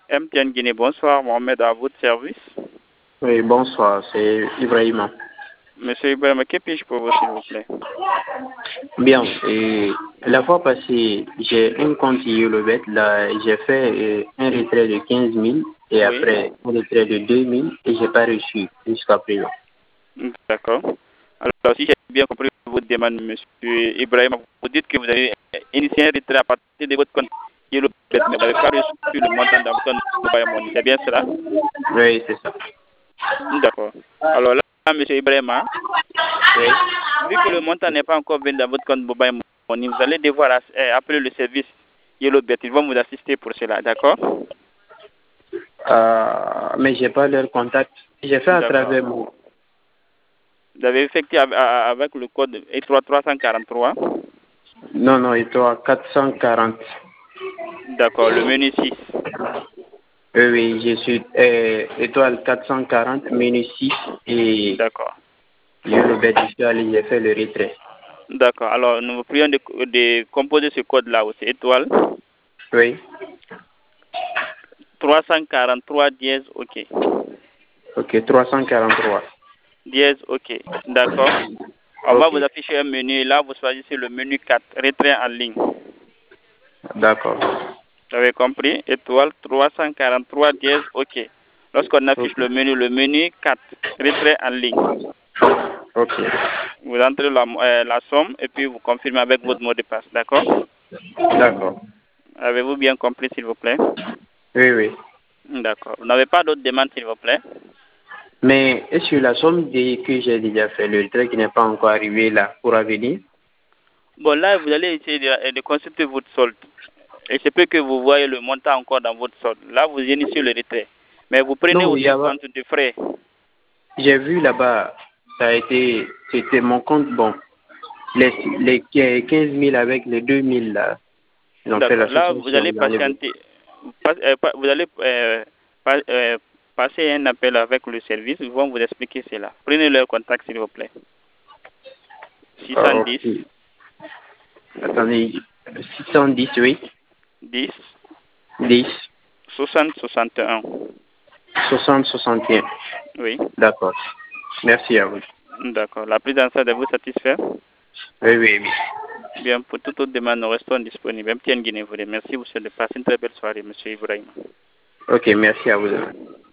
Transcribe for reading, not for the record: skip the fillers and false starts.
MTN Guinée, bonsoir, Mohamed à votre service. Oui, bonsoir, c'est Ibrahima. Monsieur Ibrahima, que puis-je pour vous, s'il vous plaît? Bien, et la fois passée, j'ai un compte YoloBet, là, j'ai fait un retrait de 15 000 et Oui. après un retrait de 2 000 et j'ai pas reçu jusqu'à présent. D'accord. Alors, si j'ai bien compris votre demande, monsieur Ibrahima, vous dites que vous avez initié un retrait à partir de votre compte YoloBet, mais vous n'avez pas reçu le montant dans votre compte Mobile Money. C'est bien cela? Oui, c'est ça. D'accord. Alors là, monsieur Ibrahima, Oui. vu que le montant n'est pas encore venu dans votre compte Mobile Money, vous allez devoir appeler le service YoloBet. Ils vont vous assister pour cela, d'accord? Mais j'ai pas leur contact. J'ai fait à travers mon. Vous avez effectué avec le code étoile 343. Non, non, étoile 440. D'accord, le menu 6. Oui, je suis étoile 440, menu 6 et D'accord. YoloBet, je suis allé, j'ai fait le retrait. D'accord, alors nous vous prions de composer ce code-là aussi. Étoile Oui. 343 dièse OK. Ok, 343. Dièse OK. D'accord. On va Ok, vous afficher un menu et là vous choisissez le menu 4, retrait en ligne. d'accord. Vous avez compris? Étoile 343 dièse OK. Lorsqu'on affiche Ok. le menu 4, retrait en ligne. Ok, Vous entrez la somme et puis vous confirmez avec votre mot de passe. D'accord? d'accord. Avez-vous bien compris, s'il vous plaît? Oui, oui. D'accord. Vous n'avez pas d'autres demandes, s'il vous plaît? Mais est-ce que la somme que j'ai déjà fait, le trait qui n'est pas encore arrivé là, pourra venir? Bon, là, vous allez essayer de consulter votre solde. Et c'est peut que vous voyez le montant encore dans votre solde. Là, vous initiez le retrait. Mais vous prenez Non, il y aussi a, compte de frais. j'ai vu là-bas, c'était mon compte, bon, les 15 000 avec les 2 000 là, ils ont fait D'accord. la Là, vous soustraction, allez ils ont enlevé. patienter. Vous allez passer un appel avec le service. Ils vont vous expliquer cela. Prenez leur contact, s'il vous plaît. 610 Ok. Attendez, 610, oui. 10 10, 60 61. 60, 61. Oui. D'accord. Merci à vous. D'accord. La prise en charge de vous satisfaire? Oui, oui, oui. Bien, pour toute autre demande, nous restons disponibles. MTN Guinée vous remercie. Vous souhaite de passer une très belle soirée, monsieur Ibrahim. Ok, merci à vous.